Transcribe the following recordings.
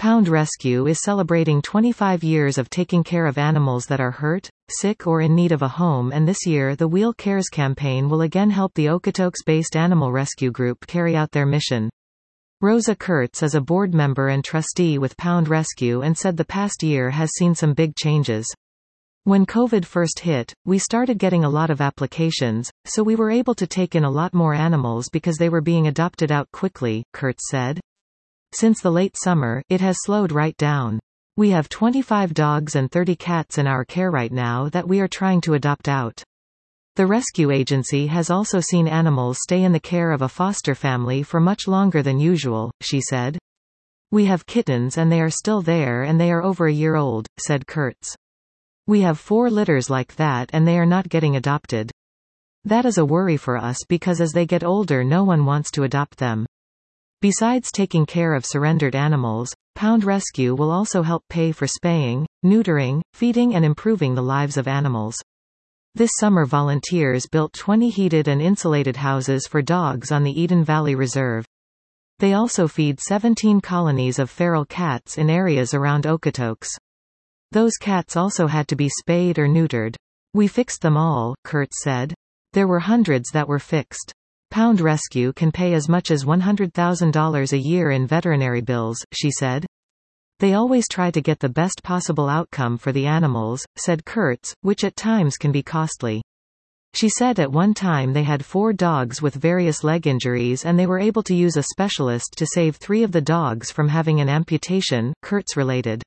Pound Rescue is celebrating 25 years of taking care of animals that are hurt, sick or in need of a home, and this year the Wheel Cares campaign will again help the Okotoks-based animal rescue group carry out their mission. Rosa Kurtz is a board member and trustee with Pound Rescue and said the past year has seen some big changes. When COVID first hit, we started getting a lot of applications, so we were able to take in a lot more animals because they were being adopted out quickly, Kurtz said. Since the late summer, it has slowed right down. We have 25 dogs and 30 cats in our care right now that we are trying to adopt out. The rescue agency has also seen animals stay in the care of a foster family for much longer than usual, she said. We have kittens and they are still there and they are over a year old, said Kurtz. We have 4 litters like that and they are not getting adopted. That is a worry for us because as they get older no one wants to adopt them. Besides taking care of surrendered animals, Pound Rescue will also help pay for spaying, neutering, feeding and improving the lives of animals. This summer volunteers built 20 heated and insulated houses for dogs on the Eden Valley Reserve. They also feed 17 colonies of feral cats in areas around Okotoks. Those cats also had to be spayed or neutered. We fixed them all, Kurtz said. There were hundreds that were fixed. Pound Rescue can pay as much as $100,000 a year in veterinary bills, she said. They always try to get the best possible outcome for the animals, said Kurtz, which at times can be costly. She said at one time they had 4 dogs with various leg injuries and they were able to use a specialist to save 3 of the dogs from having an amputation, Kurtz related.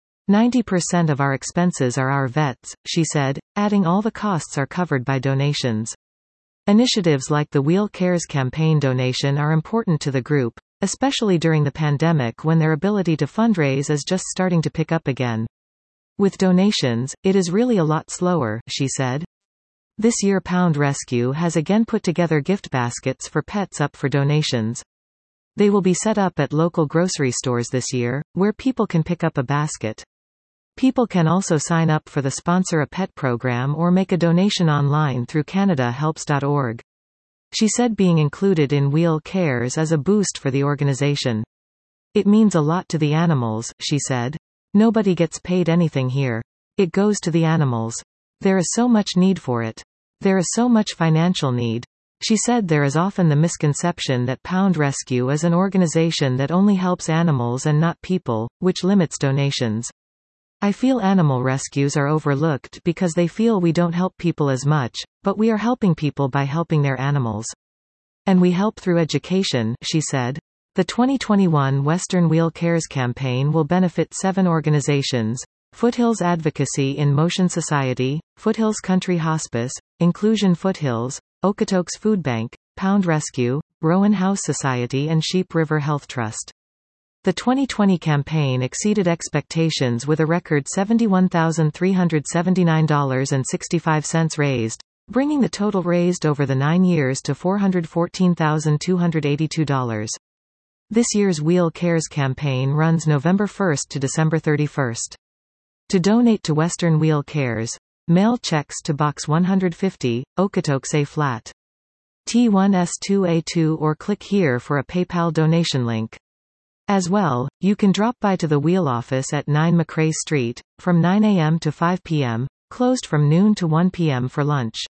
90% of our expenses are our vets, she said, adding all the costs are covered by donations. Initiatives like the Wheel Cares campaign donation are important to the group, especially during the pandemic when their ability to fundraise is just starting to pick up again. With donations, it is really a lot slower, she said. This year Pound Rescue has again put together gift baskets for pets up for donations. They will be set up at local grocery stores this year, where people can pick up a basket. People can also sign up for the Sponsor a Pet program or make a donation online through CanadaHelps.org. She said being included in Wheel Cares is a boost for the organization. It means a lot to the animals, she said. Nobody gets paid anything here. It goes to the animals. There is so much need for it. There is so much financial need. She said there is often the misconception that Pound Rescue is an organization that only helps animals and not people, which limits donations. I feel animal rescues are overlooked because they feel we don't help people as much, but we are helping people by helping their animals. And we help through education, she said. The 2021 Western Wheel Cares campaign will benefit 7 organizations: Foothills Advocacy in Motion Society, Foothills Country Hospice, Inclusion Foothills, Okotoks Food Bank, Pound Rescue, Rowan House Society and Sheep River Health Trust. The 2020 campaign exceeded expectations with a record $71,379.65 raised, bringing the total raised over the 9 years to $414,282. This year's Wheel Cares campaign runs November 1 to December 31. To donate to Western Wheel Cares, mail checks to Box 150, Okotoks A Flat. T1S2A2 or click here for a PayPal donation link. As well, you can drop by to the Wheel office at 9 McRae Street, from 9 a.m. to 5 p.m., closed from noon to 1 p.m. for lunch.